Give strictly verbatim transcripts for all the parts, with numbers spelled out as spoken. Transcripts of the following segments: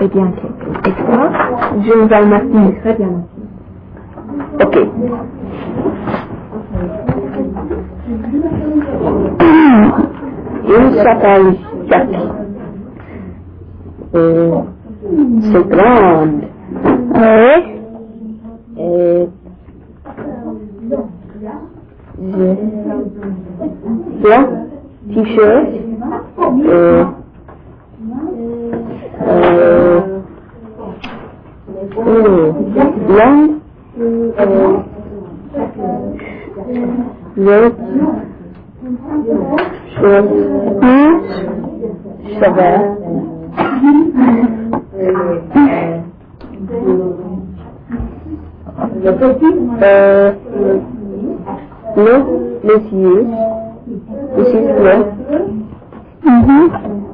très bien quelque. Et toi? Je m'appelle Martine. Très bien. Ok. Il s'appelle Jackie. Et c'est grande. Oui. Et je... Là, t-shirt. Et... Euh... Blonde. Red. Short. Cheveux. Euh... Bleu, les yeux. Aussi bleu. Mhm.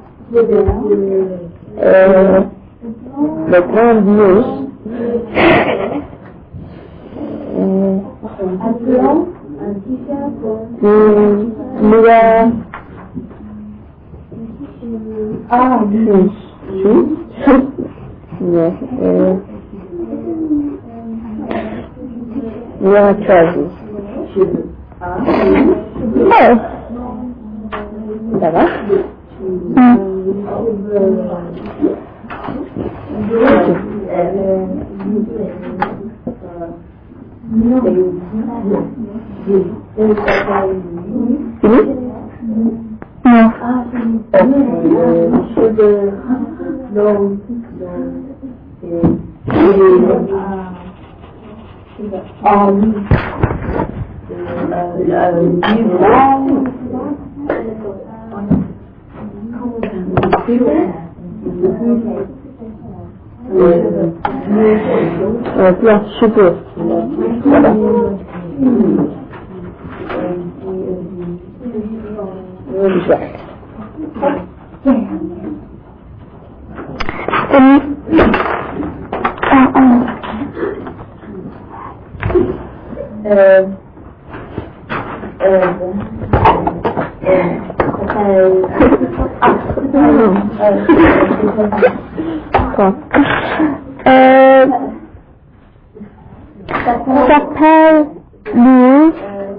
Euh... Le grand nose. Euh... Le... Ah, oui. Oui. Yeah. Euh... Yeah, trousers. Oh. Ça va? Mm. Fini? Non. Cheveux longs, euh, plein de cheveux. Voilà. Hum. Ah, ah. Euh, euh, euh, s'appelle Louis.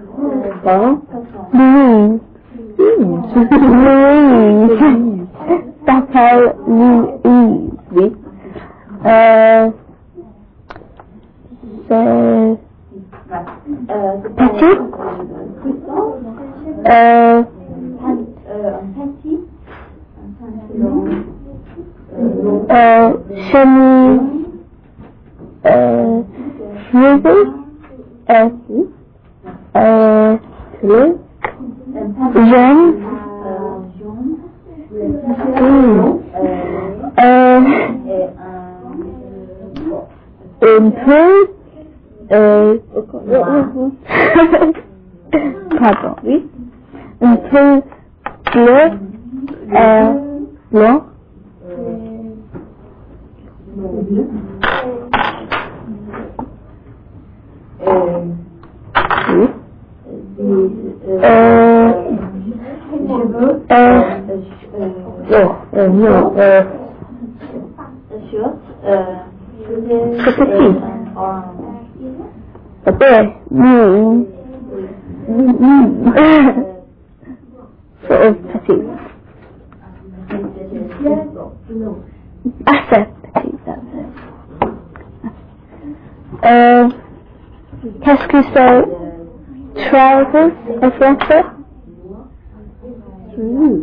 Louis. Louis. S'appelle Louis. Oui. Euh, c'est petit. Euh, euh, chemise, euh, cheveux, euh, euh, bleu, jaune, euh, un peu, euh, pardon, oui, un peu bleu, euh, blanc, oui, euh, euh, oh, euh, non, euh, c'est petit. Okay. Mm. Mm. C'est petit. Assez petit. Euh, qu'est-ce que c'est trousers en français? Mm.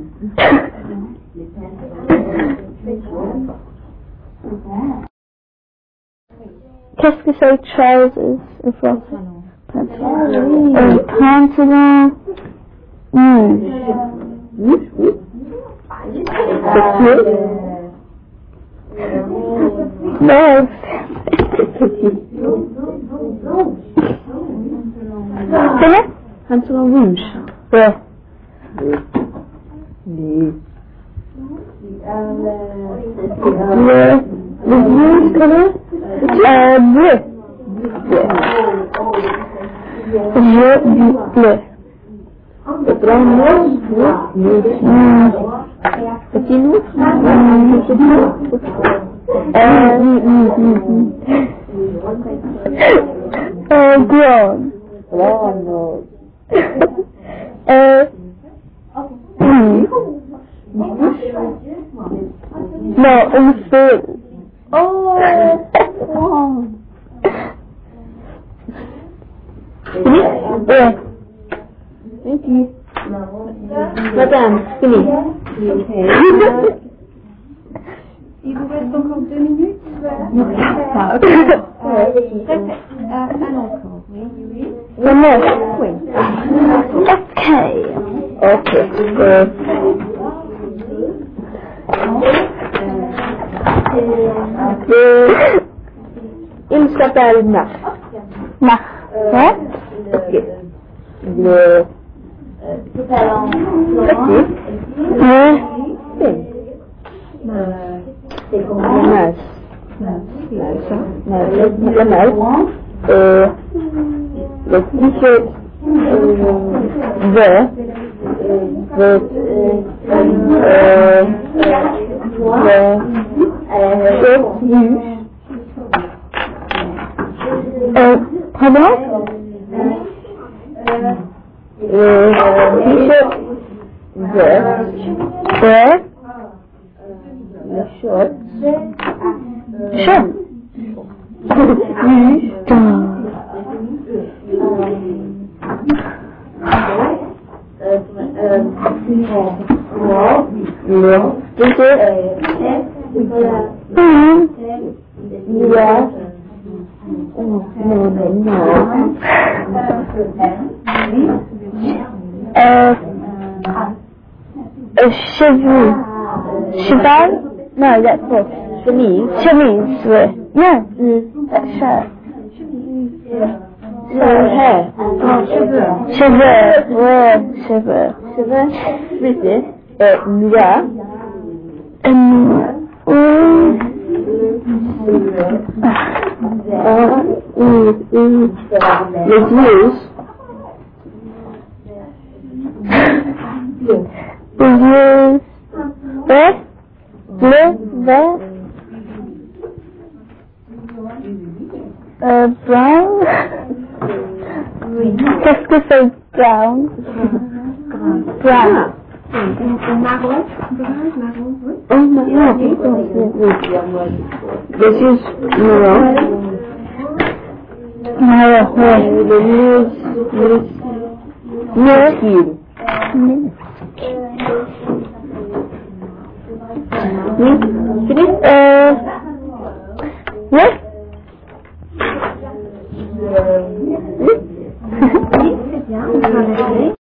Qu'est-ce que c'est trousers en français? Pantalon. Un pantalon. Hmm. Oui, oui. C'est petit. Non, c'est petit. Comment? Pantalon rouge. Ouais. Oui. Le, le rouge, comment? Euh, bleu. Bleu, bleu. Le grand nose, bleu. Petit nose. Euh, euh, blonde. Blonde. Euh, non, une seule. Oh, Fini? Ouais. thank you. Madame, fini. Il vous reste encore deux minutes. Ah, ok. À l'encore, oui. One more. Oui. Okay. Ok. Euh, euh, il s'appelle Marc. Marc. Ouais? Ok. Le petit. Ouais. Oui. Le nage. Le nage. Euh, le t-shirt vert. Vert. Euh, le shirt rouge. Euh, pardon? Le t-shirt vert. Ouais. Le short. Sure. rouge. Le t-shirt Mhm. noir. Oh, non, non, non. Euh, euh, cheveux. Cheval? No, that's false. Chemise. Chemise, ouais. No, Mm. that's shirt. Son hair. Cheveux. Cheveux, ouais, cheveux. Cheveux frisés. Euh, noir. Um, oui. Euh, mm, mm. Les yeux. Les yeux. Vert? Bleu? Vert? Euh, brown? Qu'est-ce que c'est brown? Brown. Marron. Brun, marron, oui. Oh, non, oui. Les yeux noirs. Ouais, ouais. Le nez. Nez. Oui, fini? Euh, ouais. Oui.